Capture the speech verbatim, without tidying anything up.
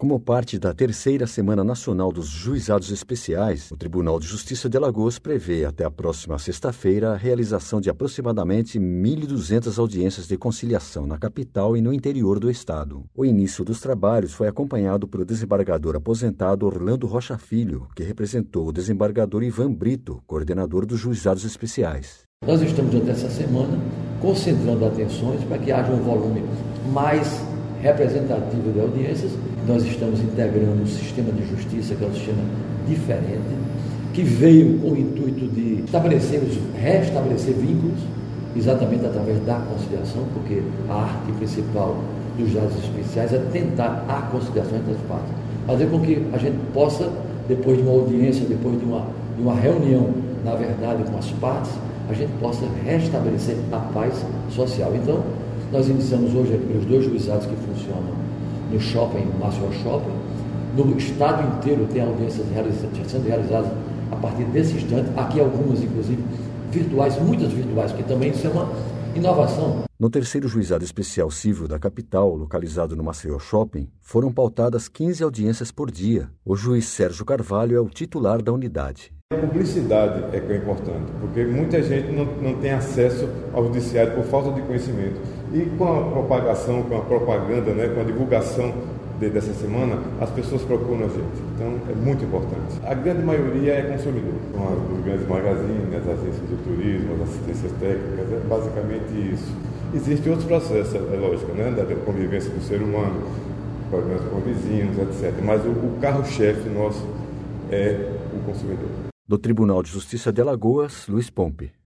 Como parte da terceira Semana Nacional dos Juizados Especiais, o Tribunal de Justiça de Alagoas prevê até a próxima sexta-feira a realização de aproximadamente mil e duzentas audiências de conciliação na capital e no interior do estado. O início dos trabalhos foi acompanhado pelo desembargador aposentado Orlando Rocha Filho, que representou o desembargador Ivan Brito, coordenador dos Juizados Especiais. Nós estamos durante essa semana concentrando atenções para que haja um volume mais representativo de audiências. Nós estamos integrando um sistema de justiça que é um sistema diferente, que veio com o intuito de estabelecer, restabelecer vínculos, exatamente através da conciliação, porque a arte principal dos juizados especiais é tentar a conciliação entre as partes, fazer com que a gente possa, depois de uma audiência, depois de uma, de uma reunião, na verdade, com as partes, a gente possa restabelecer a paz social. Então, nós iniciamos hoje pelos dois juizados que funcionam no shopping, no Maceió Shopping. No estado inteiro tem audiências realizadas, sendo realizadas a partir desse instante. Aqui algumas, inclusive, virtuais, muitas virtuais, que também isso é uma inovação. No terceiro Juizado Especial Civil da capital, localizado no Maceió Shopping, foram pautadas quinze audiências por dia. O juiz Sérgio Carvalho é o titular da unidade. A publicidade é que é importante, porque muita gente não, não tem acesso ao judiciário por falta de conhecimento. E com a propagação, com a propaganda, né, com a divulgação de, dessa semana, as pessoas procuram a gente. Então, é muito importante. A grande maioria é consumidor. Com os grandes magazines, as agências de turismo, as assistências técnicas, é basicamente isso. Existem outros processos, é lógico, né, da convivência do ser humano, problemas com vizinhos, etcétera. Mas o, o carro-chefe nosso é o consumidor. Do Tribunal de Justiça de Alagoas, Luiz Pompe.